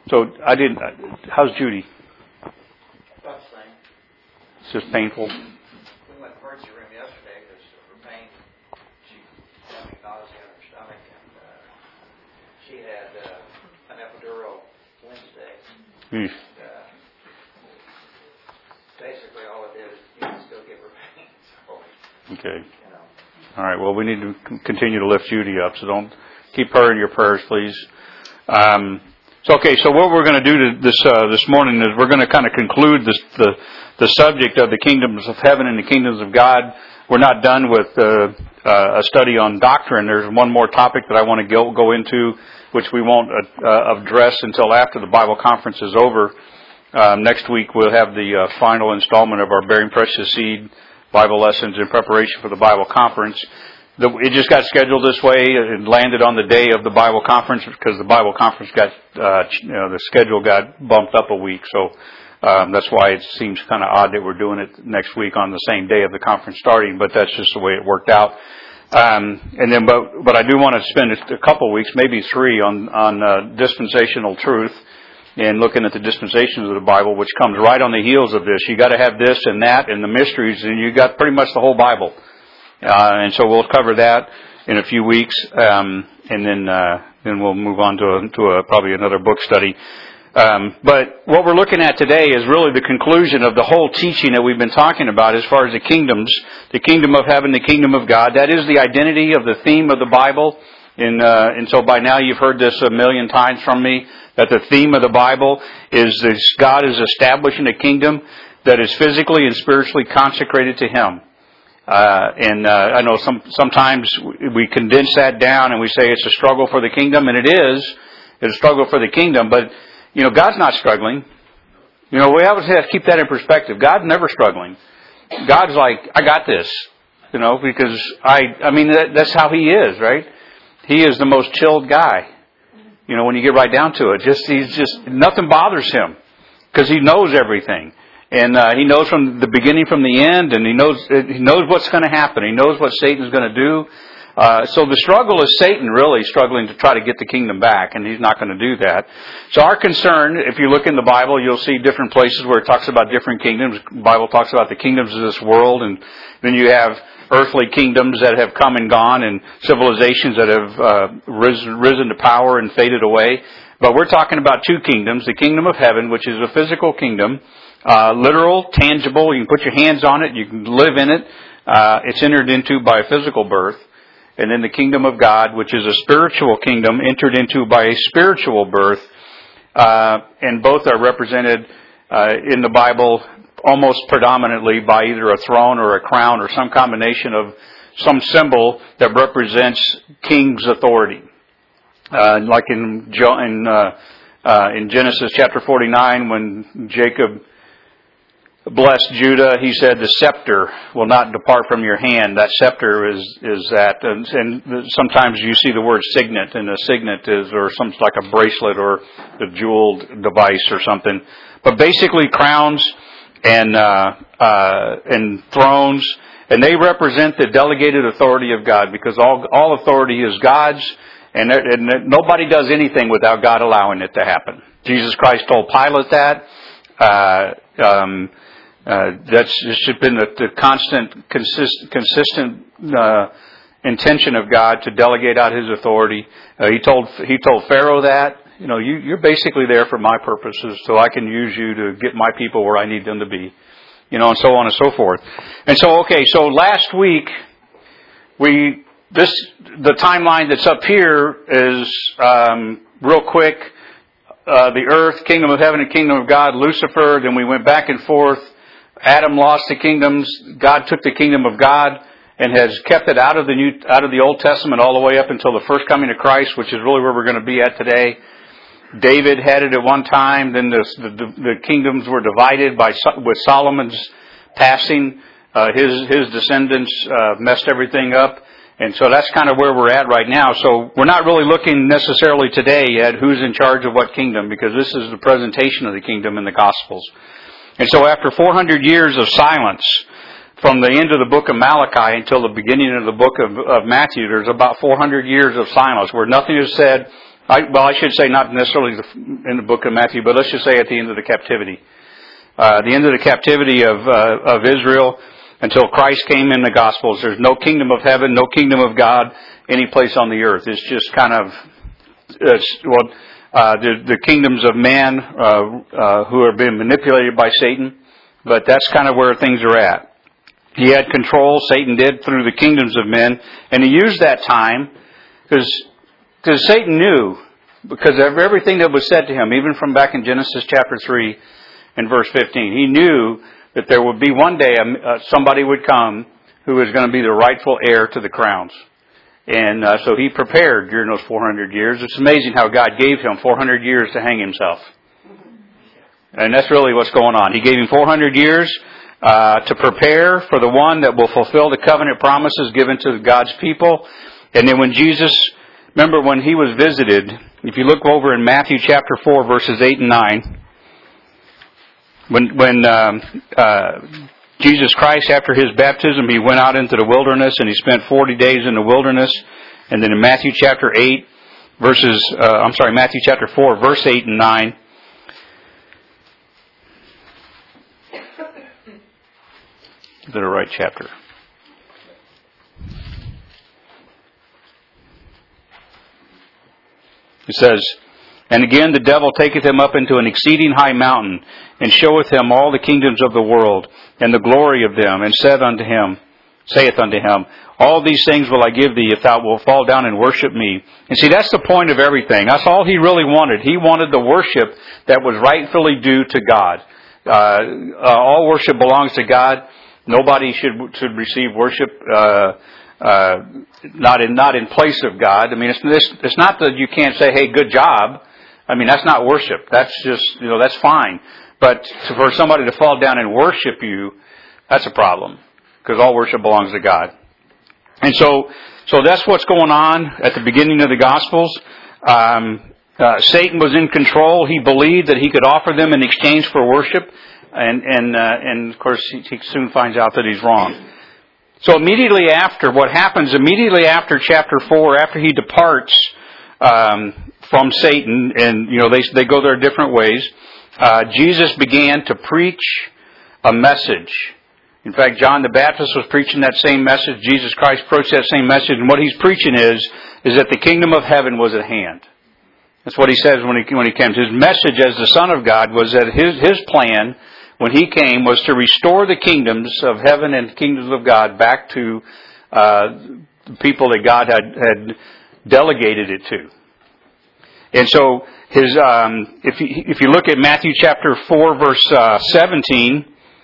So I didn't. How's Judy? About the same. It's just painful. We went to the emergency room yesterday because of her pain. She had nausea in her stomach, and she had an epidural Wednesday. Mm. Basically, all it did is still give her pain. So, Okay. All right. Well, we need to continue to lift Judy up, so don't keep her in your prayers, please. So what we're going to do this morning is we're going to kind of conclude the subject of the kingdoms of heaven and the kingdoms of God. We're not done with a study on doctrine. There's one more topic that I want to go into, which we won't address until after the Bible conference is over. Next week we'll have the final installment of our Bearing Precious Seed Bible lessons in preparation for the Bible conference. It just got scheduled this way. It landed on the day of the Bible conference because the Bible conference got, the schedule got bumped up a week. So that's why it seems kind of odd that we're doing it next week on the same day of the conference starting. But that's just the way it worked out. But I do want to spend a couple of weeks, maybe 3, on dispensational truth and looking at the dispensations of the Bible, which comes right on the heels of this. You got to have this and that and the mysteries, and you got pretty much the whole Bible. And so we'll cover that in a few weeks, and then we'll move on to probably another book study. But what we're looking at today is really the conclusion of the whole teaching that we've been talking about as far as the kingdoms, the kingdom of heaven, the kingdom of God. That is the identity of the theme of the Bible. And so by now you've heard this a million times from me, that the theme of the Bible is that God is establishing a kingdom that is physically and spiritually consecrated to Him. I know sometimes we condense that down and we say it's a struggle for the kingdom, and it is. It's a struggle for the kingdom, but, God's not struggling. We always have to keep that in perspective. God's never struggling. God's like, I got this, because that's how He is, right? He is the most chilled guy. When you get right down to it, he's just nothing bothers Him because He knows everything. And He knows from the beginning, from the end, and He knows what's going to happen. He knows what Satan's going to do. So the struggle is Satan really struggling to try to get the kingdom back, and he's not going to do that. So our concern, if you look in the Bible, you'll see different places where it talks about different kingdoms. The Bible talks about the kingdoms of this world, and then you have earthly kingdoms that have come and gone, and civilizations that have risen to power and faded away. But we're talking about 2 kingdoms: the kingdom of heaven, which is a physical kingdom. Literal, tangible, you can put your hands on it, you can live in it. It's entered into by a physical birth. And then the kingdom of God, which is a spiritual kingdom, entered into by a spiritual birth. And both are represented in the Bible almost predominantly by either a throne or a crown or some combination of some symbol that represents king's authority. Like in Genesis chapter 49, when Jacob blessed Judah, he said, the scepter will not depart from your hand. That scepter is that. And sometimes you see the word signet, and a signet is, or something like a bracelet or a jeweled device or something. But basically crowns and thrones, and they represent the delegated authority of God, because all authority is God's, and nobody does anything without God allowing it to happen. Jesus Christ told Pilate that. That's been the constant, consistent intention of God to delegate out His authority. He told Pharaoh that, you're basically there for my purposes, so I can use you to get my people where I need them to be, and so on and so forth. And so last week the timeline that's up here is real quick. The earth, kingdom of heaven and kingdom of God, Lucifer. Then we went back and forth. Adam lost the kingdoms. God took the kingdom of God and has kept it out of the Old Testament all the way up until the first coming of Christ, which is really where we're going to be at today. David had it at one time. Then the kingdoms were divided with Solomon's passing. His descendants messed everything up. And so that's kind of where we're at right now. So we're not really looking necessarily today at who's in charge of what kingdom, because this is the presentation of the kingdom in the Gospels. And so after 400 years of silence, from the end of the book of Malachi until the beginning of the book of Matthew, there's about 400 years of silence where nothing is said I should say not necessarily in the book of Matthew, but let's just say at the end of the captivity. The end of the captivity of Israel until Christ came in the Gospels. There's no kingdom of heaven, no kingdom of God any place on the earth. It's just kind of, the kingdoms of man who are being manipulated by Satan, but that's kind of where things are at. He had control, Satan did, through the kingdoms of men, and he used that time because Satan knew, because of everything that was said to him, even from back in Genesis chapter 3 and verse 15, he knew that there would be one day somebody would come who was going to be the rightful heir to the crowns. And so he prepared during those 400 years. It's amazing how God gave him 400 years to hang himself. And that's really what's going on. He gave him 400 years to prepare for the one that will fulfill the covenant promises given to God's people. And then when Jesus, remember when he was visited, if you look over in Matthew chapter 4, verses 8 and 9, when Jesus Christ, after his baptism, he went out into the wilderness and he spent 40 days in the wilderness. And then in Matthew chapter 4, verse 8 and 9, is that a right chapter? It says, "And again the devil taketh him up into an exceeding high mountain, and showeth him all the kingdoms of the world, and the glory of them, and saith unto him, All these things will I give thee, if thou wilt fall down and worship me." And see, that's the point of everything. That's all he really wanted. He wanted the worship that was rightfully due to God. All worship belongs to God. Nobody should receive worship not in place of God. I mean, it's not that you can't say, "Hey, good job." I mean, that's not worship. That's just, that's fine. But for somebody to fall down and worship you, that's a problem, because all worship belongs to God. And so that's what's going on at the beginning of the Gospels. Satan was in control. He believed that he could offer them in exchange for worship, and of course he soon finds out that he's wrong. So immediately after chapter 4, after he departs from Satan, and they go their different ways, Jesus began to preach a message. In fact, John the Baptist was preaching that same message. Jesus Christ preached that same message, and what he's preaching is that the kingdom of heaven was at hand. That's what he says when he came. His message as the Son of God was that his plan when he came was to restore the kingdoms of heaven and kingdoms of God back to the people that God had delegated it to. And so if you look at Matthew chapter 4, verse 17,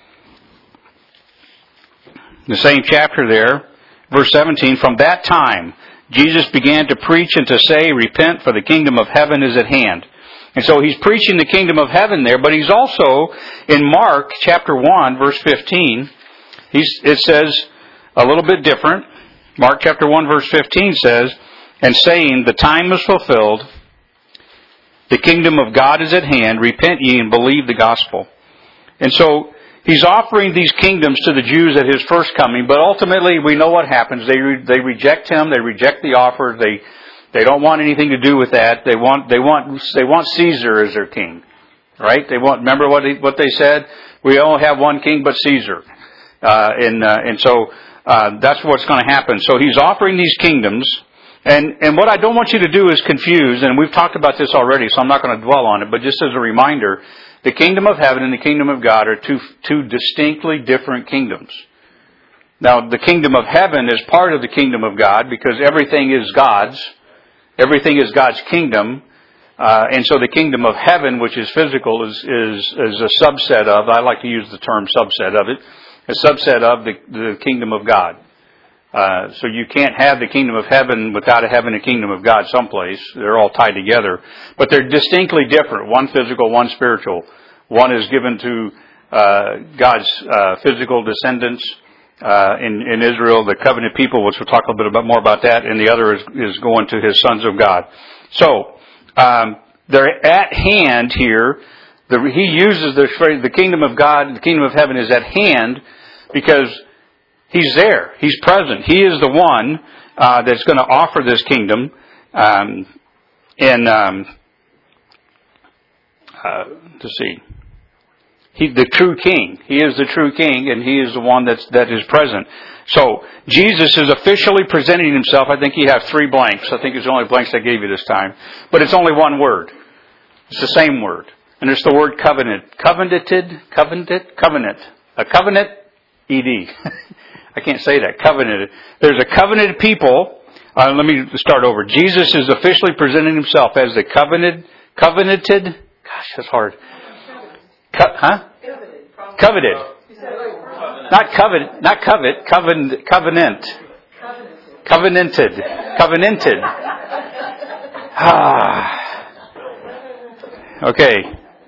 the same chapter there, verse 17, "From that time Jesus began to preach and to say, Repent, for the kingdom of heaven is at hand." And so he's preaching the kingdom of heaven there, but he's also, in Mark chapter 1, verse 15, it says a little bit different. Mark chapter 1, verse 15 says, "And saying, The time is fulfilled, the kingdom of God is at hand, repent ye and believe the gospel." And so he's offering these kingdoms to the Jews at his first coming, but ultimately we know what happens. They reject him. They reject the offer. They don't want anything to do with that. They want Caesar as their king, right? Remember what they said? We only have one king, but Caesar. And so that's what's going to happen. So he's offering these kingdoms, and what I don't want you to do is confuse. And we've talked about this already, so I'm not going to dwell on it. But just as a reminder, the kingdom of heaven and the kingdom of God are two distinctly different kingdoms. Now, the kingdom of heaven is part of the kingdom of God because everything is God's. Everything is God's kingdom. And so the kingdom of heaven, which is physical, is a subset of, I like to use the term subset of it, a subset of the kingdom of God. So you can't have the kingdom of heaven without having a kingdom of God someplace. They're all tied together. But they're distinctly different. One physical, one spiritual. One is given to God's physical descendants in Israel, the covenant people, which we'll talk a little bit more about that, and the other is going to his sons of God. So, they're at hand here. He uses the phrase, the kingdom of God, the kingdom of heaven is at hand, because he's there. He's present. He is the one that's going to offer this kingdom. let's see. The true king. He is the true king, and He is the one that is present. So, Jesus is officially presenting Himself. I think you have 3 blanks. I think it's the only blanks I gave you this time. But it's only one word. It's the same word. And it's the word covenant. Covenant. A covenant, ED. I can't say that. Covenanted. There's a covenanted people. Let me start over. Jesus is officially presenting Himself as the covenanted. Gosh, that's hard. Coveted. Not covet. Covenant. Covenanted. Okay.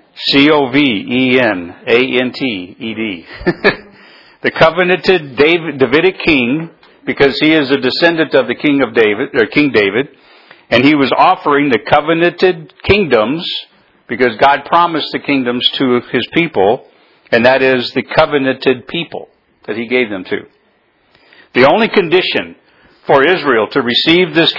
Covenanted. The covenanted Davidic king, because he is a descendant of the King David, and he was offering the covenanted kingdoms, because God promised the kingdoms to His people, and that is the covenanted people that He gave them to. The only condition for Israel to receive these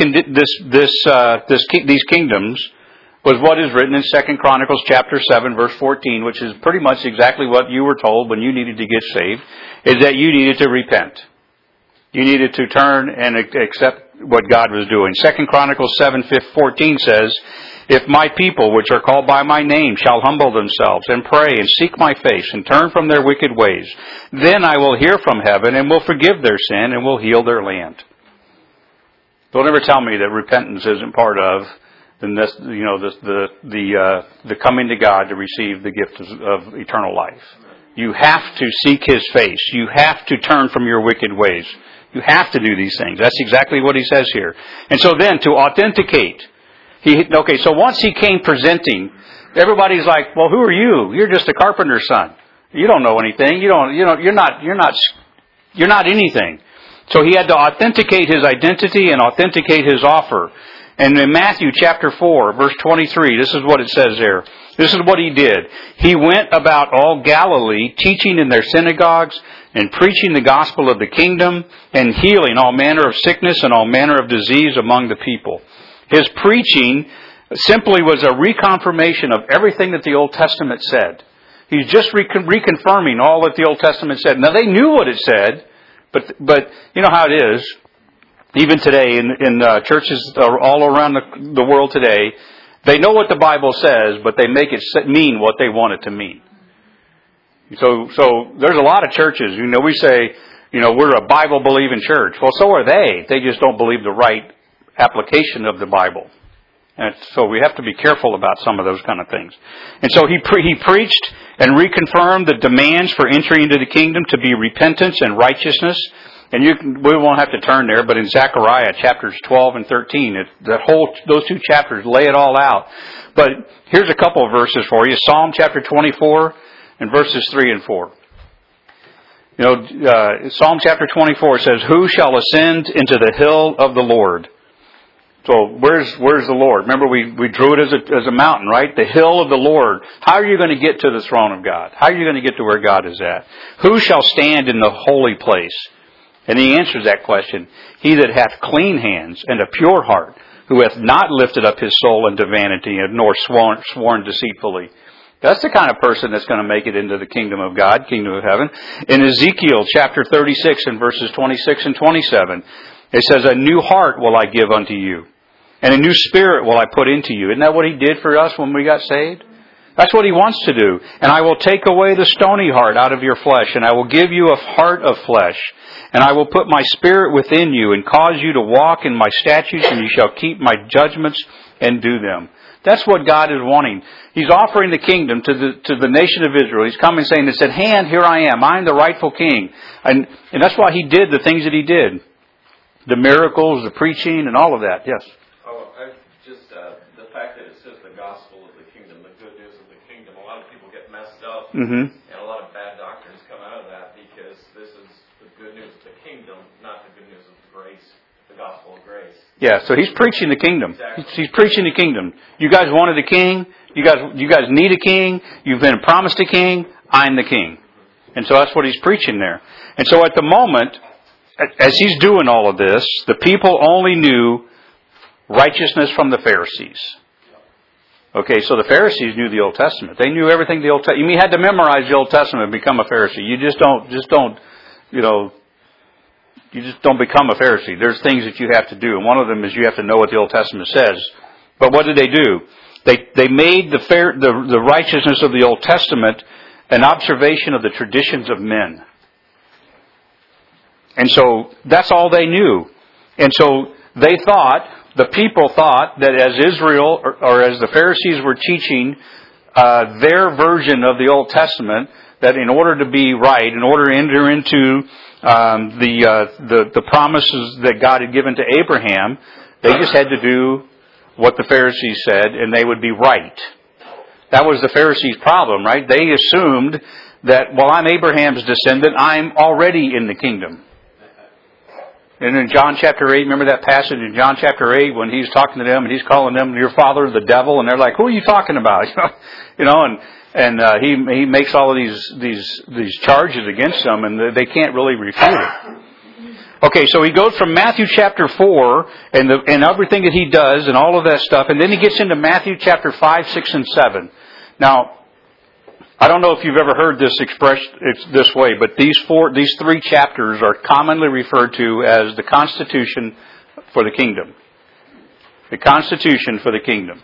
kingdoms was what is written in 2 Chronicles chapter 7, verse 14, which is pretty much exactly what you were told when you needed to get saved, is that you needed to repent. You needed to turn and accept what God was doing. 2 Chronicles 7:14 says, "If my people, which are called by my name, shall humble themselves and pray and seek my face and turn from their wicked ways, then I will hear from heaven and will forgive their sin and will heal their land." Don't ever tell me that repentance isn't part of the coming to God to receive the gift of eternal life. You have to seek His face. You have to turn from your wicked ways. You have to do these things. That's exactly what He says here. And so then, to authenticate, so once He came presenting, everybody's like, "Well, who are you? You're just a carpenter's son. You don't know anything. You're not anything." So He had to authenticate His identity and authenticate His offer. And in Matthew chapter 4, verse 23, this is what it says there. This is what He did. He went about all Galilee, teaching in their synagogues and preaching the gospel of the kingdom and healing all manner of sickness and all manner of disease among the people. His preaching simply was a reconfirmation of everything that the Old Testament said. He's just reconfirming all that the Old Testament said. Now, they knew what it said, but you know how it is. Even today, in churches all around the world today, they know what the Bible says, but they make it mean what they want it to mean. So there's a lot of churches, we say, we're a Bible-believing church. Well, so are they. They just don't believe the right application of the Bible. And so we have to be careful about some of those kind of things. And so he preached and reconfirmed the demands for entry into the kingdom to be repentance and righteousness. And we won't have to turn there, but in Zechariah chapters 12 and 13, those 2 chapters lay it all out. But here's a couple of verses for you. Psalm chapter 24 and verses 3 and 4. Psalm chapter 24 says, "Who shall ascend into the hill of the Lord?" So where's the Lord? Remember, we drew it as a mountain, right? The hill of the Lord. How are you going to get to the throne of God? How are you going to get to where God is at? Who shall stand in the holy place? And He answers that question. "He that hath clean hands and a pure heart, who hath not lifted up his soul unto vanity, nor sworn deceitfully." That's the kind of person that's going to make it into the kingdom of God, kingdom of heaven. In Ezekiel chapter 36 and verses 26 and 27, it says, "A new heart will I give unto you, and a new spirit will I put into you." Isn't that what He did for us when we got saved? That's what He wants to do. "And I will take away the stony heart out of your flesh, and I will give you a heart of flesh. And I will put my spirit within you, and cause you to walk in my statutes, and you shall keep my judgments and do them." That's what God is wanting. He's offering the kingdom to the nation of Israel. He's coming saying, "It's at hand, here I am. I'm the rightful king." And that's why He did the things that He did. The miracles, the preaching, and all of that. Yes? The fact that it says the gospel of the kingdom, the good news of the kingdom, a lot of people get messed up, and a lot of bad doctrines come out of that, because this is the good news of the kingdom, not the good news of grace, the gospel of grace. Yeah, so He's preaching the kingdom. Exactly. He's preaching the kingdom. You guys wanted a king. You guys need a king. You've been promised a king. I'm the king. And so that's what He's preaching there. And so at the moment, as He's doing all of this, the people only knew righteousness from the Pharisees. Okay, so the Pharisees knew the Old Testament. They knew everything the Old Testament. You had to memorize the Old Testament and become a Pharisee. You just don't, you just don't become a Pharisee. There's things that you have to do, and one of them is you have to know what the Old Testament says. But what did they do? They made the righteousness of the Old Testament an observation of the traditions of men. And so that's all they knew. And so they thought, the people thought, that as Israel or as the Pharisees were teaching their version of the Old Testament, that in order to be right, in order to enter into the promises that God had given to Abraham, they just had to do what the Pharisees said, and they would be right. That was the Pharisees' problem, right? They assumed that, well, I'm Abraham's descendant, I'm already in the kingdom. And in John chapter 8, remember that passage in John chapter 8 when he's talking to them and he's calling them your father the devil, and they're like, who are you talking about? He makes all of these charges against them, and they can't really refute it. Okay, so he goes from Matthew chapter 4 and everything that he does and all of that stuff, and then he gets into Matthew chapter 5, 6, and 7. Now, I don't know if you've ever heard this expressed this way, but these three chapters are commonly referred to as the Constitution for the Kingdom. The Constitution for the Kingdom.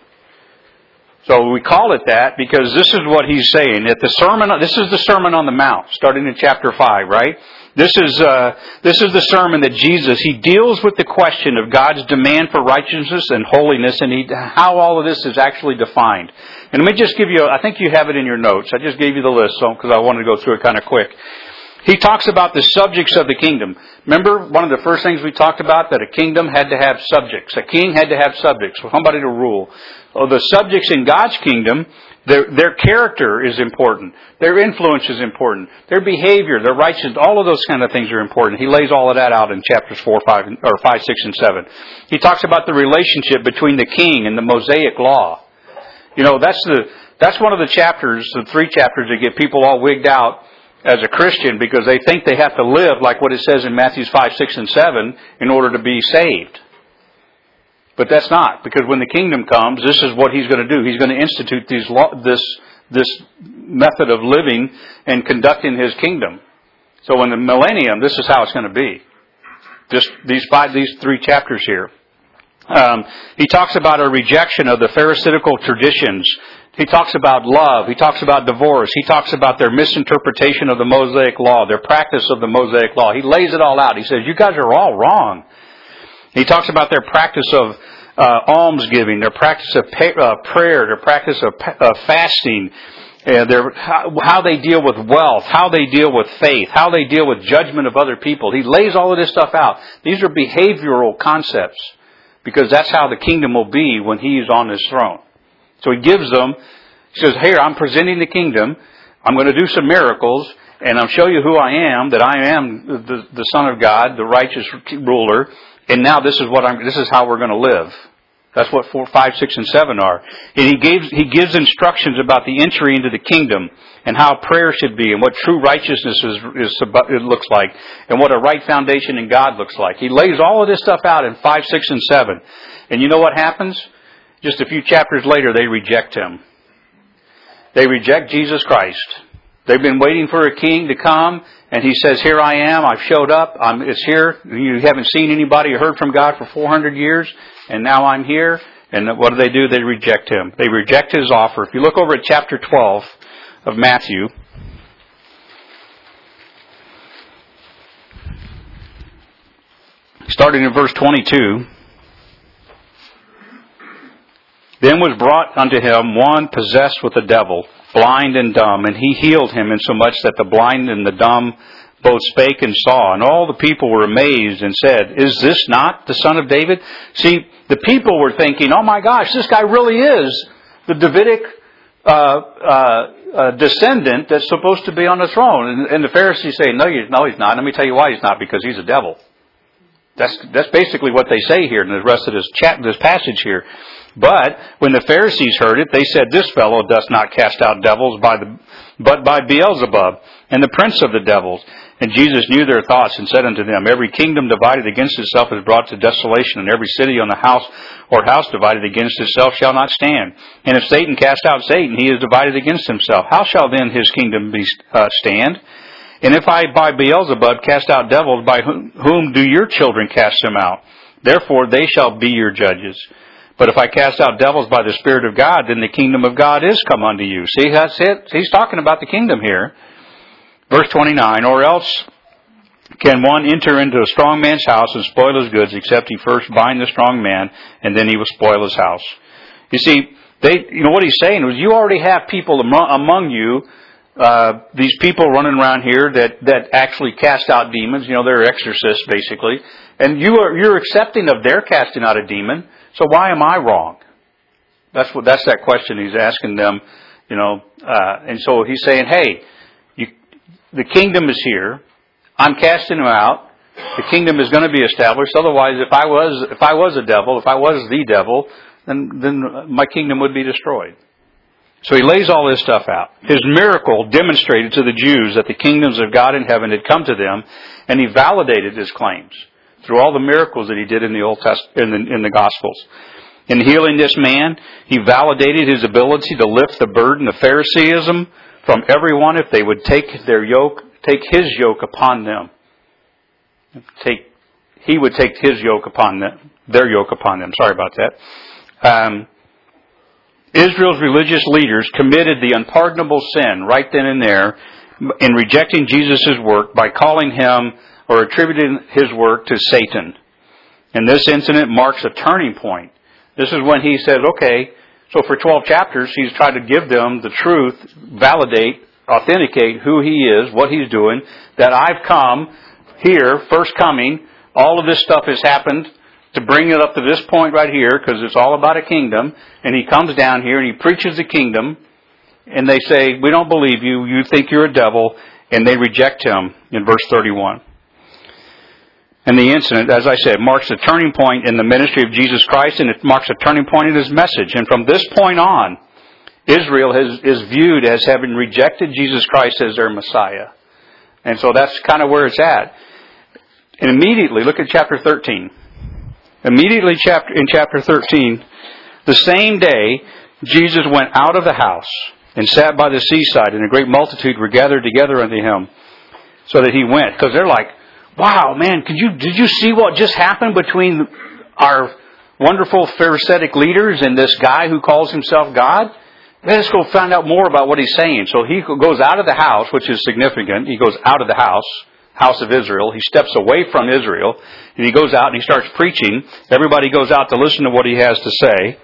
So we call it that because this is what he's saying. This is the Sermon on the Mount, starting in chapter 5, right? This is the sermon that Jesus, he deals with the question of God's demand for righteousness and holiness, and how all of this is actually defined. And let me just give you, I think you have it in your notes. I just gave you the list because I wanted to go through it kind of quick. He talks about the subjects of the kingdom. Remember, one of the first things we talked about, that a kingdom had to have subjects. A king had to have subjects, somebody to rule. Well, the subjects in God's kingdom, their character is important. Their influence is important. Their behavior, their righteousness, all of those kind of things are important. He lays all of that out in chapters 5, 6, and 7. He talks about the relationship between the king and the Mosaic law. That's one of the chapters, the three chapters that get people all wigged out as a Christian because they think they have to live like what it says in Matthew 5, 6, and 7 in order to be saved. But that's not, because when the kingdom comes, this is what he's going to do. He's going to institute this method of living and conducting his kingdom. So in the millennium, this is how it's going to be. Just these three chapters here. He talks about a rejection of the Pharisaical traditions. He talks about love. He talks about divorce. He talks about their misinterpretation of the Mosaic law, their practice of the Mosaic law. He lays it all out. He says, you guys are all wrong. He talks about their practice of almsgiving, their practice of prayer, their practice of fasting, how they deal with wealth, how they deal with faith, how they deal with judgment of other people. He lays all of this stuff out. These are behavioral concepts because that's how the kingdom will be when he is on his throne. So he gives them, he says, here, I'm presenting the kingdom. I'm going to do some miracles, and I'll show you who I am, that I am the Son of God, the righteous ruler. And now this is how we're going to live. That's what 4, 5, 6, and 7 are. And he gives instructions about the entry into the kingdom and how prayer should be and what true righteousness it looks like and what a right foundation in God looks like. He lays all of this stuff out in 5, 6, and 7. And you know what happens? Just a few chapters later, they reject him. They reject Jesus Christ. They've been waiting for a king to come, and he says, here I am, I've showed up, it's here. You haven't seen anybody or heard from God for 400 years, and now I'm here. And what do? They reject him. They reject his offer. If you look over at chapter 12 of Matthew, starting in verse 22, then was brought unto him one possessed with a devil, blind and dumb, and he healed him insomuch that the blind and the dumb both spake and saw. And all the people were amazed and said, is this not the Son of David? See, the people were thinking, oh my gosh, this guy really is the Davidic descendant that's supposed to be on the throne. And the Pharisees say, no, he's not. Let me tell you why he's not, because he's a devil. That's basically what they say here in the rest of this passage here. But when the Pharisees heard it, they said, "This fellow doth not cast out devils but by Beelzebub, and the prince of the devils." And Jesus knew their thoughts and said unto them, "Every kingdom divided against itself is brought to desolation, and every city on the house or house divided against itself shall not stand. And if Satan cast out Satan, he is divided against himself. How shall then his kingdom stand? And if I by Beelzebub cast out devils, by whom do your children cast them out? Therefore they shall be your judges. But if I cast out devils by the Spirit of God, then the kingdom of God is come unto you." See, that's it. He's talking about the kingdom here. Verse 29, "Or else can one enter into a strong man's house and spoil his goods, except he first bind the strong man, and then he will spoil his house." You see, what he's saying was, you already have people among you, these people running around here that actually cast out demons. They're exorcists basically, and you're accepting of their casting out a demon. So why am I wrong? That's that question he's asking them. And so he's saying, hey, the kingdom is here. I'm casting them out. The kingdom is going to be established. Otherwise, if I was a devil, if I was the devil, then my kingdom would be destroyed. So he lays all this stuff out. His miracle demonstrated to the Jews that the kingdoms of God in heaven had come to them, and he validated his claims through all the miracles that he did in the Old Testament, in the Gospels. In healing this man, he validated his ability to lift the burden of Phariseeism from everyone if they would take his yoke upon them. He would take his yoke upon them, their yoke upon them. Sorry about that. Israel's religious leaders committed the unpardonable sin right then and there in rejecting Jesus' work by calling him or attributing his work to Satan. And this incident marks a turning point. This is when he said, okay, so for 12 chapters, he's tried to give them the truth, validate, authenticate who he is, what he's doing, that I've come here, first coming, all of this stuff has happened to bring it up to this point right here, because it's all about a kingdom, and he comes down here and he preaches the kingdom, and they say, we don't believe you, you think you're a devil, and they reject him in verse 31. And the incident, as I said, marks a turning point in the ministry of Jesus Christ, and it marks a turning point in his message. And from this point on, Israel is viewed as having rejected Jesus Christ as their Messiah. And so that's kind of where it's at. And immediately, look at chapter 13. Immediately in chapter 13, the same day, Jesus went out of the house and sat by the seaside, and a great multitude were gathered together unto him, so that he went. Because they're like, wow, man, did you see what just happened between our wonderful Pharisaic leaders and this guy who calls himself God? Let's go find out more about what he's saying. So he goes out of the house, which is significant. He goes out of the house of Israel. He steps away from Israel, and he goes out and he starts preaching. Everybody goes out to listen to what he has to say.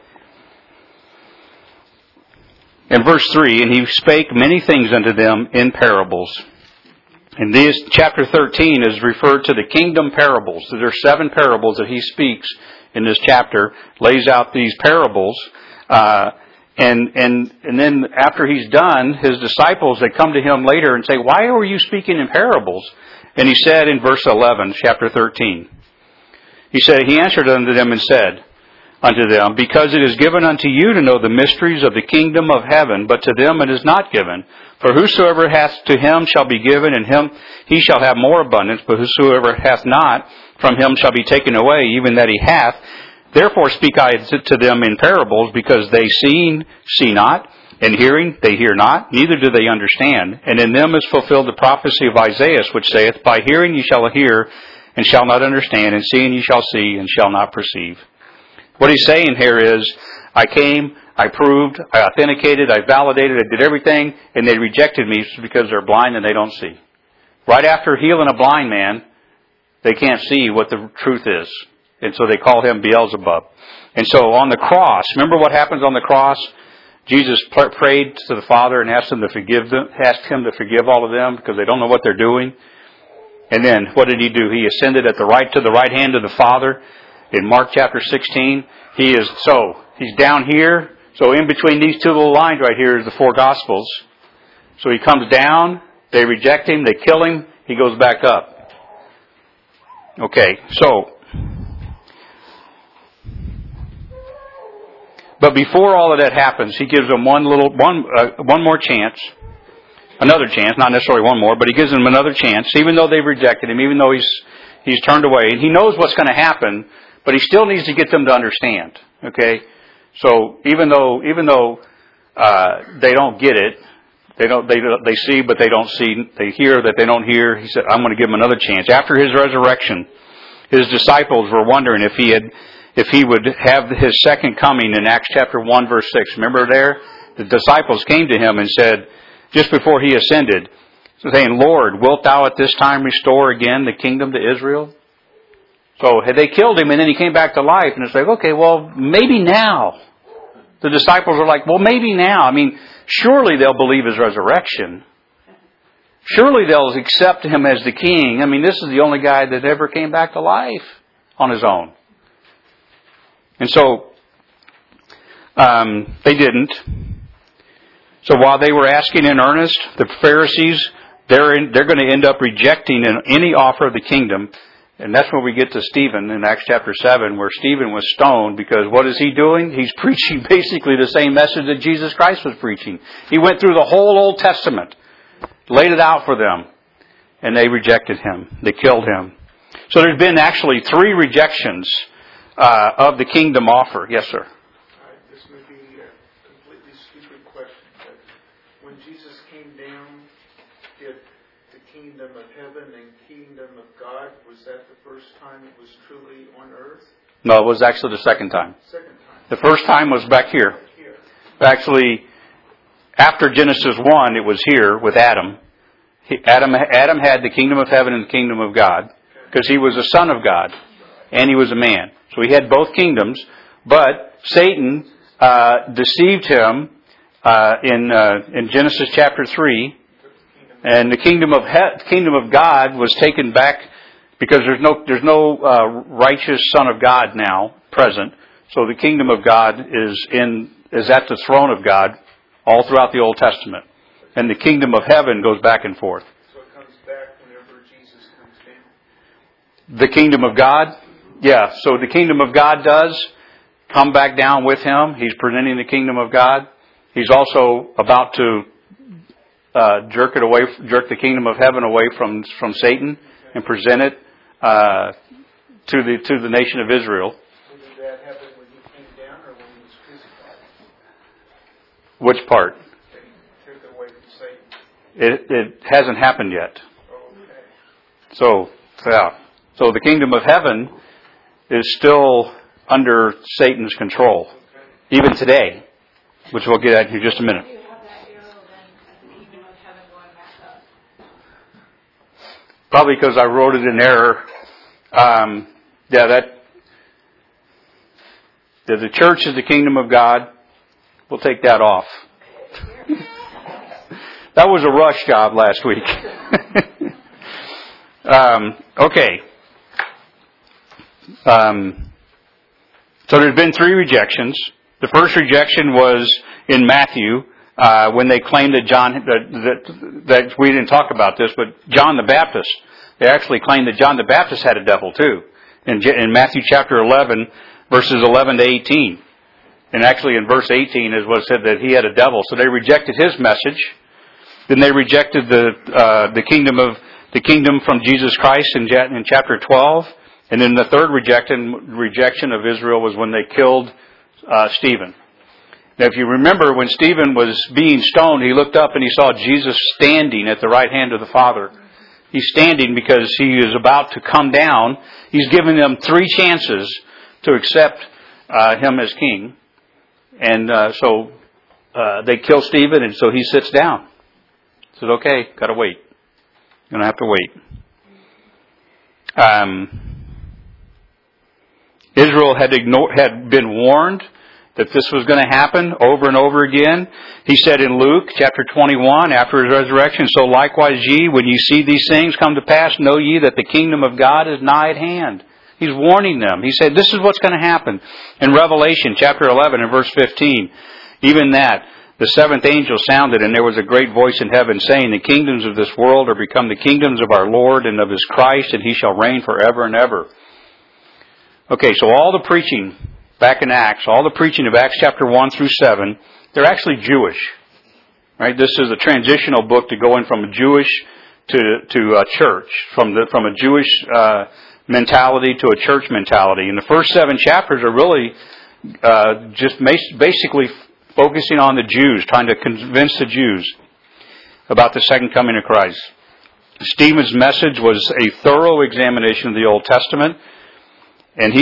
In verse 3, and he spake many things unto them in parables. And this chapter 13 is referred to the kingdom parables. There are 7 parables that he speaks in this chapter, lays out these parables. And then after he's done, his disciples, they come to him later and say, why were you speaking in parables? And he said in verse 11, chapter 13, he answered unto them and said unto them, because it is given unto you to know the mysteries of the kingdom of heaven, but to them it is not given. For whosoever hath to him shall be given, and him he shall have more abundance, but whosoever hath not, from him shall be taken away, even that he hath. Therefore speak I to them in parables, because they see not, and hearing they hear not, neither do they understand. And in them is fulfilled the prophecy of Isaiah, which saith, by hearing ye shall hear, and shall not understand, and seeing ye shall see, and shall not perceive. What he's saying here is, I came, I proved, I authenticated, I validated, I did everything, and they rejected me because they're blind and they don't see. Right after healing a blind man, they can't see what the truth is. And so they call him Beelzebub. And so on the cross, remember what happens on the cross? Jesus prayed to the Father and asked him to forgive all of them because they don't know what they're doing. And then what did he do? He ascended to the right hand of the Father. In Mark chapter 16, he's down here. So in between these 2 little lines right here is the 4 Gospels. So he comes down, they reject him, they kill him, he goes back up. Okay, so But before all of that happens, he gives them one more chance. Another chance, not necessarily one more, but he gives them another chance, even though they've rejected him, even though he's turned away. And he knows what's going to happen, but he still needs to get them to understand. Okay? So even though they don't get it, they see but they don't see, they hear that they don't hear, he said, I'm going to give them another chance. After his resurrection, his disciples were wondering if he would have his second coming in Acts chapter 1 verse 6. Remember there? The disciples came to him and said, just before he ascended, saying, Lord, wilt thou at this time restore again the kingdom to Israel? So had they killed him and then he came back to life, and it's like, okay, well, maybe now. The disciples are like, well, maybe now. I mean, surely they'll believe his resurrection. Surely they'll accept him as the king. I mean, this is the only guy that ever came back to life on his own. And so, they didn't. So while they were asking in earnest, the Pharisees, they're going to end up rejecting any offer of the kingdom. And that's when we get to Stephen in Acts chapter 7, where Stephen was stoned because what is he doing? He's preaching basically the same message that Jesus Christ was preaching. He went through the whole Old Testament, laid it out for them, and they rejected him. They killed him. So there's been actually 3 rejections of the kingdom offer. Yes, sir. This may be a completely stupid question, but when Jesus came down, did the kingdom of heaven and kingdom of God, was that the first time it was truly on earth? No, it was actually the second time. Second time. The first time was back here. Actually, after Genesis 1, it was here with Adam. Adam had the kingdom of heaven and the kingdom of God because he was a son of God and he was a man. So he had both kingdoms, but Satan deceived him in Genesis chapter 3, and the kingdom of God was taken back because there's no righteous son of God now present. So the kingdom of God is at the throne of God all throughout the Old Testament, and the kingdom of heaven goes back and forth. So it comes back whenever Jesus comes down. The kingdom of God. Yeah, so the kingdom of God does come back down with him. He's presenting the kingdom of God. He's also about to jerk the kingdom of heaven away from Satan and present it to the nation of Israel. So did that happen when he came down or when he was crucified? Which part? They took it away from Satan. It hasn't happened yet. Okay. So the kingdom of heaven is still under Satan's control, even today, which we'll get at in just a minute. Probably because I wrote it in error. The church is the kingdom of God. We'll take that off. That was a rush job last week. Okay. So there's been 3 rejections. The first rejection was in Matthew when they claimed that we didn't talk about this, but John the Baptist. They actually claimed that John the Baptist had a devil too. In Matthew chapter 11, verses 11 to 18. And actually in verse 18 is what said that he had a devil. So they rejected his message. Then they rejected the kingdom from Jesus Christ in chapter 12. And then the third rejection of Israel was when they killed Stephen. Now, if you remember, when Stephen was being stoned, he looked up and he saw Jesus standing at the right hand of the Father. He's standing because he is about to come down. He's given them 3 chances to accept him as king. And so they kill Stephen, and so he sits down. He says, okay, got to wait. Going to have to wait. Israel had been warned that this was going to happen over and over again. He said in Luke chapter 21, after his resurrection, so likewise ye, when ye see these things come to pass, know ye that the kingdom of God is nigh at hand. He's warning them. He said, this is what's going to happen. In Revelation chapter 11 and verse 15, even that, the 7th angel sounded, and there was a great voice in heaven saying, the kingdoms of this world are become the kingdoms of our Lord and of his Christ, and he shall reign forever and ever. Okay, so all the preaching back in Acts, all the preaching of Acts chapter 1 through 7, they're actually Jewish. Right? This is a transitional book to going from a Jewish to a church, from a Jewish mentality to a church mentality. And the first 7 chapters are really just basically focusing on the Jews, trying to convince the Jews about the second coming of Christ. Stephen's message was a thorough examination of the Old Testament, and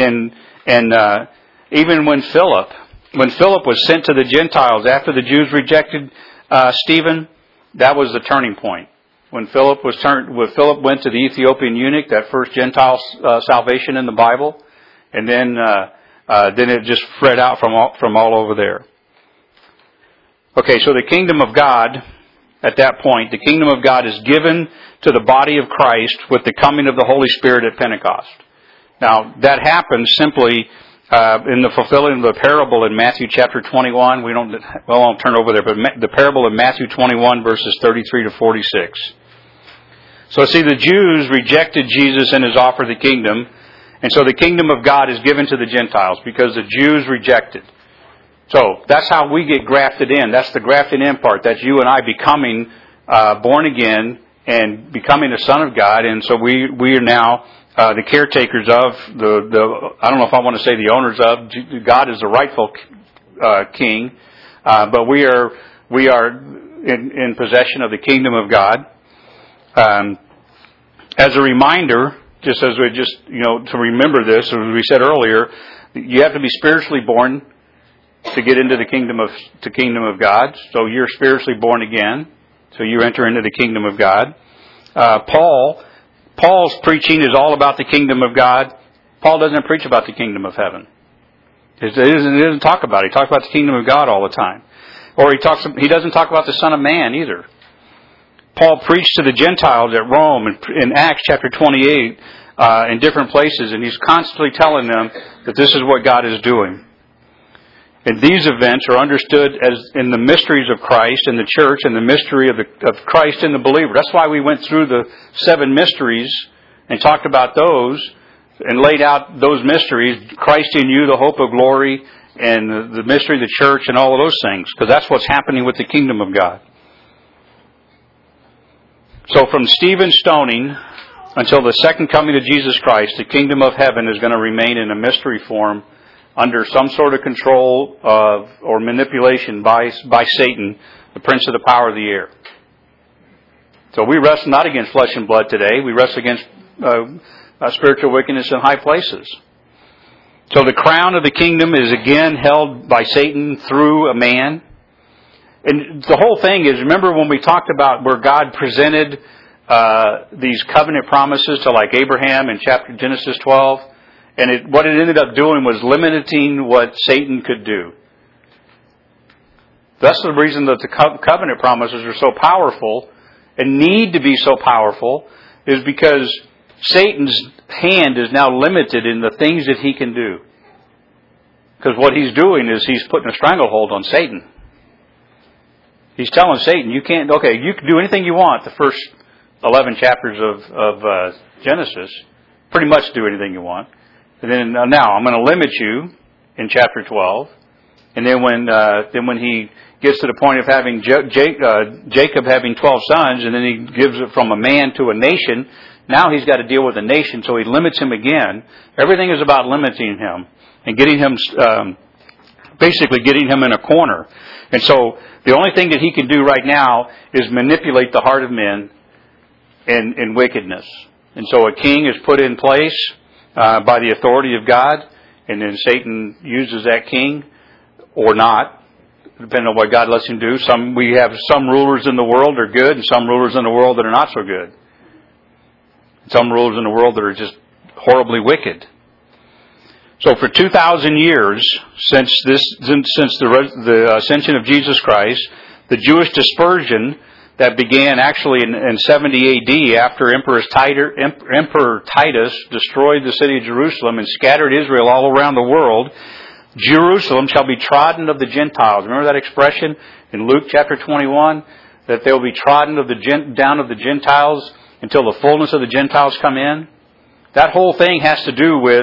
even when Philip was sent to the Gentiles after the Jews rejected Stephen, that was the turning point. When Philip went to the Ethiopian eunuch, that first Gentile salvation in the Bible, and then it just spread out from all over there. Okay, so the kingdom of God, at that point, the kingdom of God is given to the body of Christ with the coming of the Holy Spirit at Pentecost. Now, that happens simply in the fulfilling of the parable in Matthew chapter 21. I won't turn over there, but the parable of Matthew 21 verses 33 to 46. So see, the Jews rejected Jesus and His offer of the kingdom, and so the kingdom of God is given to the Gentiles because the Jews rejected. So that's how we get grafted in. That's the grafted in part. That's you and I becoming born again and becoming a son of God. And so we are now the caretakers of the I don't know if I want to say the owners of. God is the rightful king, but we are in possession of the kingdom of God. As a reminder, just as we to remember this, as we said earlier, you have to be spiritually born to get into the kingdom of God. So you're spiritually born again. So you enter into the kingdom of God. Paul's preaching is all about the kingdom of God. Paul doesn't preach about the kingdom of heaven. He doesn't talk about it. He talks about the kingdom of God all the time. Or he doesn't talk about the Son of Man either. Paul preached to the Gentiles at Rome in Acts chapter 28 in different places, and he's constantly telling them that this is what God is doing. And these events are understood as in the mysteries of Christ and the church and the mystery of Christ in the believer. That's why we went through the 7 mysteries and talked about those and laid out those mysteries, Christ in you, the hope of glory, and the mystery of the church and all of those things, because that's what's happening with the kingdom of God. So from Stephen's stoning until the second coming of Jesus Christ, the kingdom of heaven is going to remain in a mystery form under some sort of control or manipulation by Satan, the prince of the power of the air. So we wrestle not against flesh and blood today. We wrestle against spiritual wickedness in high places. So the crown of the kingdom is again held by Satan through a man. And the whole thing is, remember when we talked about where God presented these covenant promises to like Abraham in Genesis 12? And what it ended up doing was limiting what Satan could do. That's the reason that the covenant promises are so powerful and need to be so powerful, is because Satan's hand is now limited in the things that he can do. Because what he's doing is he's putting a stranglehold on Satan. He's telling Satan, you can do anything you want, the first 11 chapters of Genesis. Pretty much do anything you want. And then now I'm going to limit you in chapter 12. And then when he gets to the point of having Jacob having 12 sons, and then he gives it from a man to a nation, now he's got to deal with a nation, so he limits him again. Everything is about limiting him and getting him, basically getting him in a corner. And so the only thing that he can do right now is manipulate the heart of men in wickedness. And so a king is put in place by the authority of God, and then Satan uses that king or not, depending on what God lets him do. We have some rulers in the world are good, and some rulers in the world that are not so good. Some rulers in the world that are just horribly wicked. So for 2,000 years, since the ascension of Jesus Christ, the Jewish dispersion that began actually in 70 A.D. after Emperor Titus destroyed the city of Jerusalem and scattered Israel all around the world, Jerusalem shall be trodden of the Gentiles. Remember that expression in Luke chapter 21? That they will be trodden down of the Gentiles until the fullness of the Gentiles come in? That whole thing has to do with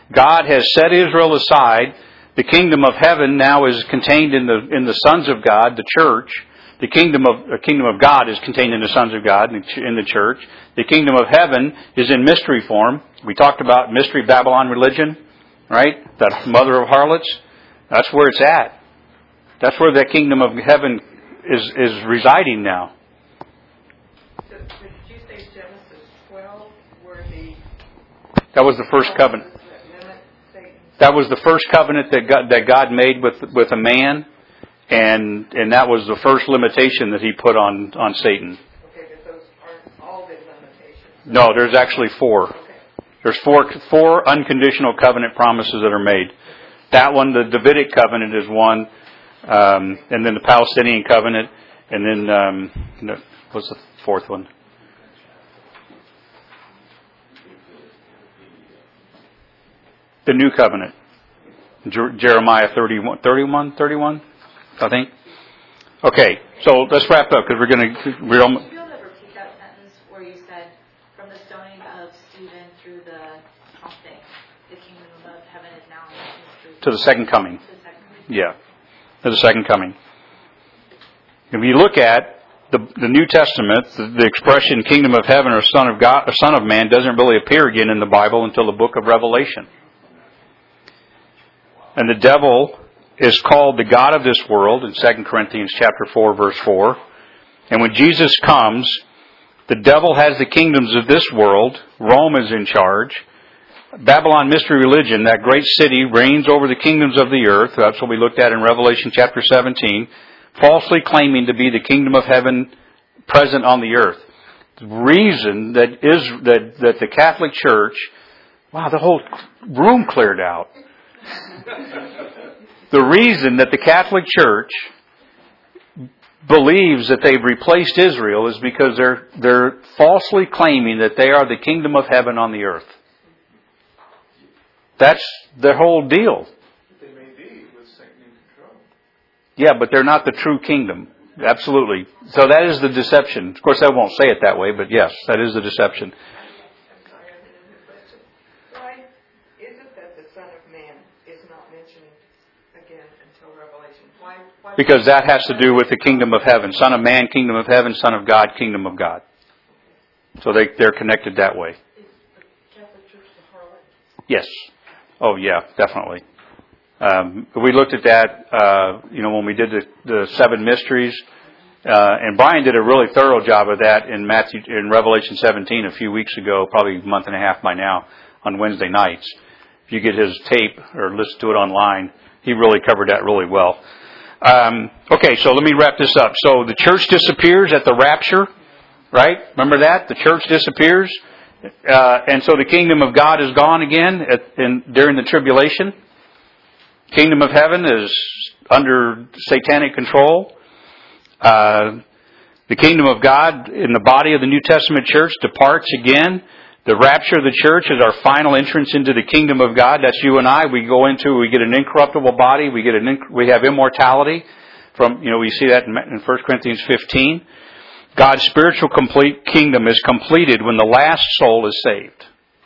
God has set Israel aside. The kingdom of heaven now is contained in the sons of God, the church. The kingdom of God is contained in the sons of God in the church. The kingdom of heaven is in mystery form. We talked about mystery Babylon religion, right? That mother of harlots. That's where it's at. That's where the kingdom of heaven is residing now. So, did you say Genesis 12, where that was the first covenant. That was the first covenant that God made with a man, and that was the first limitation that He put on Satan. Okay, but those aren't all the limitations. No, there's actually 4. Okay. There's four unconditional covenant promises that are made. That one, the Davidic covenant, is one, and then the Palestinian covenant, and then what's the fourth one? The new covenant, Jeremiah 31, I think. Okay, so let's wrap up because we're going to. Could you be able to repeat that sentence where you said, "From the stoning of Stephen through the kingdom of heaven is now in mystery." To the second coming. To the second coming. Yeah, to the second coming. If you look at the New Testament, the expression "kingdom of heaven" or "son of God" or "son of man" doesn't really appear again in the Bible until the book of Revelation. And the devil is called the god of this world in 2 Corinthians chapter 4, verse 4. And when Jesus comes, the devil has the kingdoms of this world. Rome is in charge. Babylon mystery religion, that great city, reigns over the kingdoms of the earth. That's what we looked at in Revelation chapter 17. Falsely claiming to be the kingdom of heaven present on the earth. The reason that the Catholic Church, wow, the whole room cleared out. The reason that the Catholic Church believes that they've replaced Israel is because they're falsely claiming that they are the kingdom of heaven on the earth. That's the whole deal. They may be with Satan in control. Yeah, but they're not the true kingdom. Absolutely. So that is the deception. Of course, I won't say it that way, but yes, that is the deception. I'm sorry, I didn't have a question. Why is it that the Son of Man is not mentioned again until Revelation? Why? Because that has to do with the kingdom of heaven. Son of man, kingdom of heaven. Son of God, kingdom of God. So they're connected that way. Is the Catholic Church the harlot? Yes. Oh, yeah, definitely. We looked at that, when we did the 7 mysteries. And Brian did a really thorough job of that in Revelation 17 a few weeks ago, probably a month and a half by now, on Wednesday nights. If you get his tape or listen to it online, he really covered that really well. Okay, so let me wrap this up. So the church disappears at the rapture, right? Remember that? The church disappears. And so the kingdom of God is gone again during the tribulation. Kingdom of heaven is under satanic control. The kingdom of God in the body of the New Testament church departs again. The rapture of the church is our final entrance into the kingdom of God. That's you and I. We get an incorruptible body. We have immortality. We see that in 1 Corinthians 15. God's spiritual complete kingdom is completed when the last soul is saved.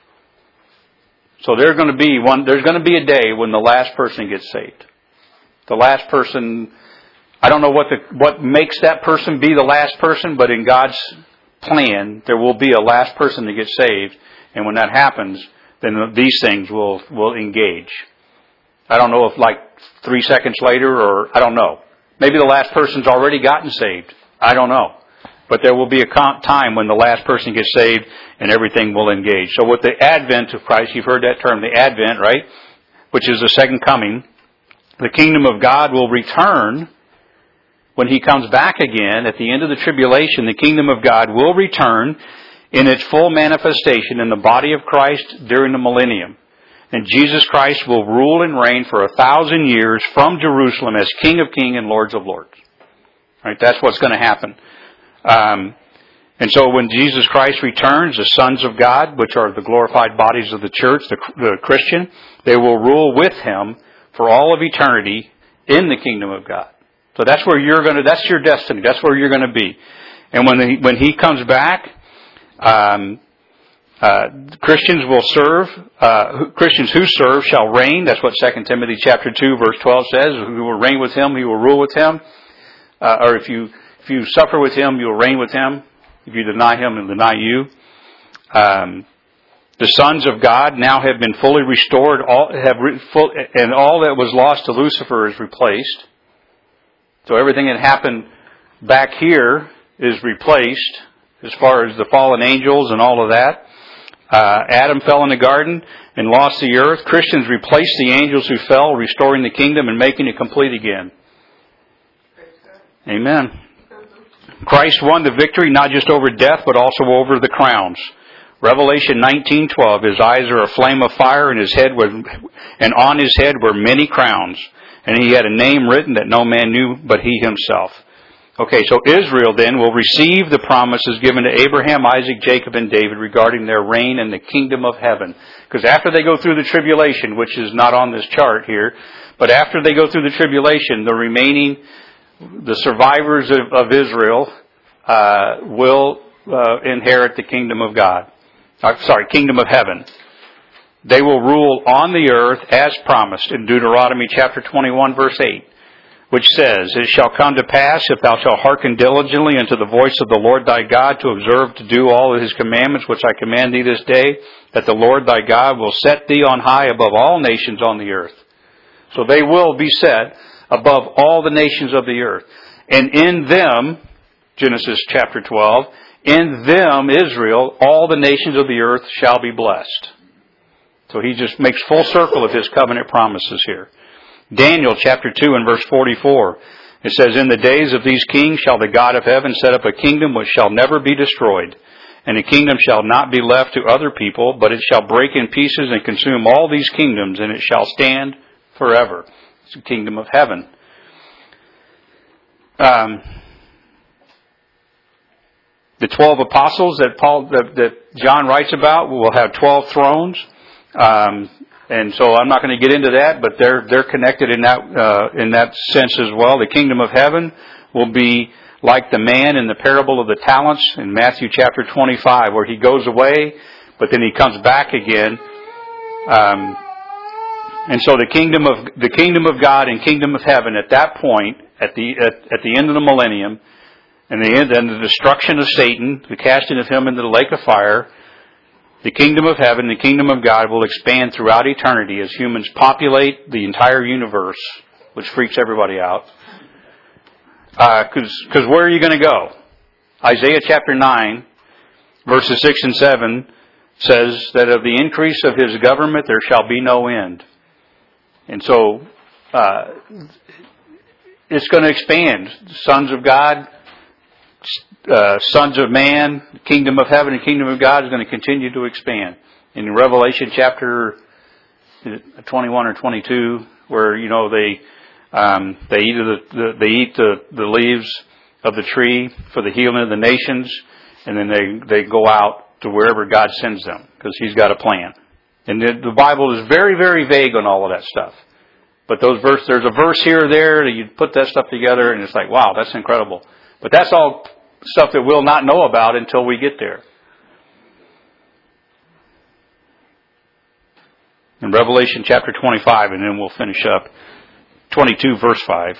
So there's going to be a day when the last person gets saved. The last person, I don't know what makes that person be the last person, but in God's plan, there will be a last person that gets saved. And when that happens, then these things will engage. I don't know if 3 seconds later, or I don't know. Maybe the last person's already gotten saved. I don't know. But there will be a time when the last person gets saved and everything will engage. So with the advent of Christ, you've heard that term, the advent, right? Which is the second coming. The kingdom of God will return when He comes back again at the end of the tribulation. The kingdom of God will return in its full manifestation in the body of Christ during the millennium. And Jesus Christ will rule and reign for 1,000 years from Jerusalem as King of Kings and Lords of Lords. Right? That's what's going to happen. And so when Jesus Christ returns, the sons of God, which are the glorified bodies of the church, the Christian, they will rule with Him for all of eternity in the kingdom of God. So that's where that's your destiny. That's where you're going to be. And when He comes back, Christians will serve. Christians who serve shall reign. That's what 2 Timothy chapter 2 verse 12 says. Who will reign with him, he will rule with him. Or if you suffer with him, you will reign with him. If you deny him, he'll deny you. The sons of God now have been fully restored. And all that was lost to Lucifer is replaced. So everything that happened back here is replaced as far as the fallen angels and all of that. Adam fell in the garden and lost the earth. Christians replaced the angels who fell, restoring the kingdom and making it complete again. Amen. Christ won the victory not just over death, but also over the crowns. Revelation 19:12. His eyes are a flame of fire, and on his head were many crowns, and he had a name written that no man knew but he himself. Okay, so Israel then will receive the promises given to Abraham, Isaac, Jacob, and David regarding their reign in the kingdom of heaven. Because after they go through the tribulation, which is not on this chart here, but after they go through the tribulation, the survivors of Israel will inherit the kingdom of God. Kingdom of heaven. They will rule on the earth as promised in Deuteronomy chapter 21 verse 8. Which says, It shall come to pass, if thou shalt hearken diligently unto the voice of the Lord thy God, to observe to do all of his commandments which I command thee this day, that the Lord thy God will set thee on high above all nations on the earth. So they will be set above all the nations of the earth. And in them, Genesis chapter 12, in them, Israel, all the nations of the earth shall be blessed. So he just makes full circle of his covenant promises here. Daniel chapter 2 and verse 44. It says, In the days of these kings shall the God of heaven set up a kingdom which shall never be destroyed. And the kingdom shall not be left to other people, but it shall break in pieces and consume all these kingdoms, and it shall stand forever. It's the kingdom of heaven. The 12 apostles that John writes about will have 12 thrones. And so I'm not going to get into that, but they're connected in that sense as well. The kingdom of heaven will be like the man in the parable of the talents in Matthew chapter 25, where he goes away, but then he comes back again. And so the kingdom of God and kingdom of heaven at that point, at the end of the millennium, and the destruction of Satan, the casting of him into the lake of fire. The kingdom of heaven, the kingdom of God will expand throughout eternity as humans populate the entire universe, which freaks everybody out. Because where are you going to go? Isaiah chapter 9, verses 6 and 7 says that of the increase of his government there shall be no end. And so it's going to expand. Sons of God, sons of man, kingdom of heaven and kingdom of God is going to continue to expand. In Revelation chapter 21 or 22, where they eat the leaves of the tree for the healing of the nations, and then they go out to wherever God sends them because He's got a plan. And the Bible is very, very vague on all of that stuff. But there's a verse here or there that you put that stuff together, and it's like, wow, that's incredible. But that's all stuff that we'll not know about until we get there. In Revelation chapter 25, and then we'll finish up. 22 verse 5.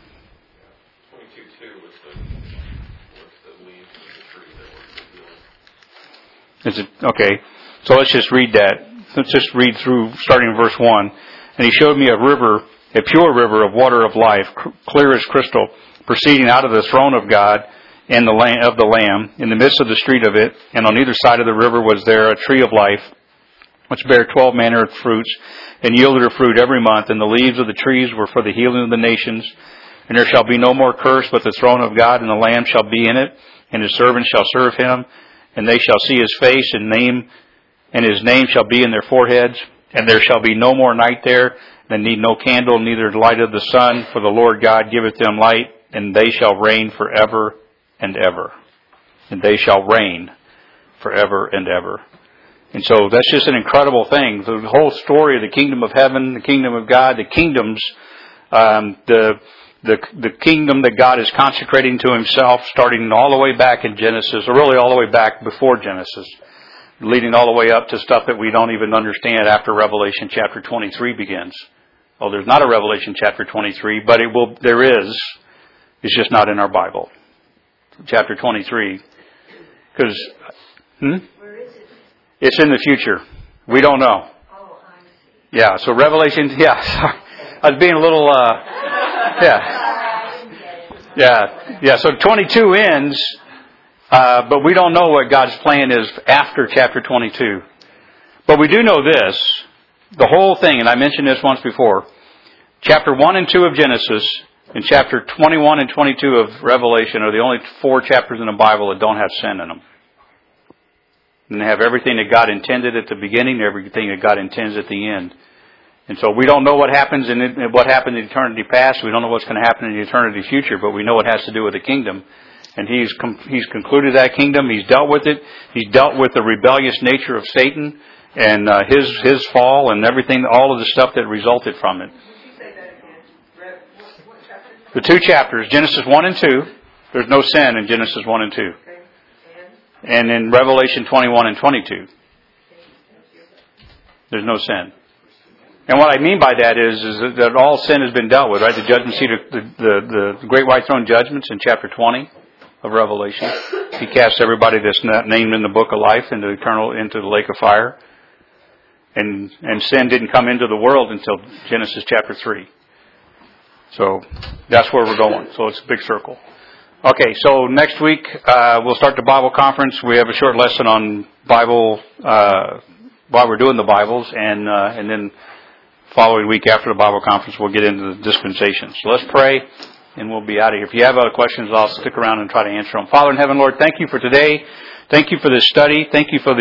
22:2 was the leaves of the tree that were Is it okay? So let's just read that. Let's just read through, starting in verse 1. And he showed me a river, a pure river of water of life, clear as crystal, proceeding out of the throne of God and of the Lamb, in the midst of the street of it. And on either side of the river was there a tree of life, which bare 12 manner of fruits, and yielded her fruit every month. And the leaves of the trees were for the healing of the nations. And there shall be no more curse, but the throne of God and the Lamb shall be in it, and his servants shall serve him, and they shall see his face, and his name shall be in their foreheads. And there shall be no more night there, and need no candle, neither light of the sun, for the Lord God giveth them light, and they shall reign forever and ever. And they shall reign forever and ever. And so that's just an incredible thing. The whole story of the kingdom of heaven, the kingdom of God, the kingdoms, the kingdom that God is consecrating to himself, starting all the way back in Genesis, or really all the way back before Genesis. leading all the way up to stuff that we don't even understand after Revelation chapter 23 begins. Oh, there's not a Revelation chapter 23, but there is. It's just not in our Bible. Chapter 23. Because, Where is it? It's in the future. We don't know. Oh, I see. Yeah, so Revelation, yeah, sorry. I was being a little, Yeah, so 22 ends, but we don't know what God's plan is after chapter 22. But we do know this, the whole thing, and I mentioned this once before, chapter 1 and 2 of Genesis and chapter 21 and 22 of Revelation are the only 4 chapters in the Bible that don't have sin in them. And they have everything that God intended at the beginning, everything that God intends at the end. And so we don't know what happens what happened in eternity past. We don't know what's going to happen in the eternity future, but we know it has to do with the kingdom. And He's concluded that kingdom. He's dealt with it. He's dealt with the rebellious nature of Satan and his fall and everything, all of the stuff that resulted from it. Would you say that again? What chapter? The 2 chapters, Genesis 1 and 2, there's no sin in Genesis 1 and 2. Okay. And in Revelation 21 and 22, there's no sin. And what I mean by that is that all sin has been dealt with, right? The judgment seat of the great white throne judgments in chapter 20 of Revelation. He casts everybody that's not named in the book of life into the lake of fire. And sin didn't come into the world until Genesis chapter 3. So that's where we're going. So it's a big circle. Okay, so next week we'll start the Bible conference. We have a short lesson on Bible while we're doing the Bibles, and then following week after the Bible conference we'll get into the dispensations. So let's pray, and we'll be out of here. If you have other questions, I'll stick around and try to answer them. Father in heaven, Lord, thank you for today. Thank you for this study. Thank you for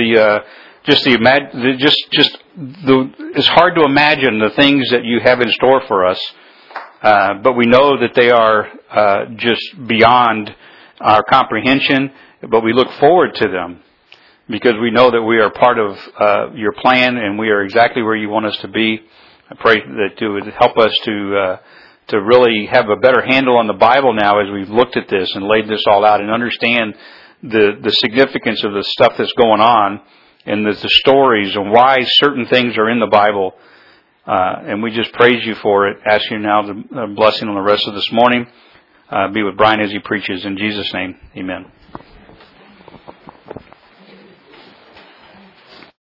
it's hard to imagine the things that you have in store for us. But we know that they are just beyond our comprehension, but we look forward to them because we know that we are part of your plan and we are exactly where you want us to be. I pray that you would help us to really have a better handle on the Bible now as we've looked at this and laid this all out and understand the significance of the stuff that's going on and the stories and why certain things are in the Bible. And we just praise you for it. Ask you now the blessing on the rest of this morning. Be with Brian as he preaches. In Jesus' name, amen.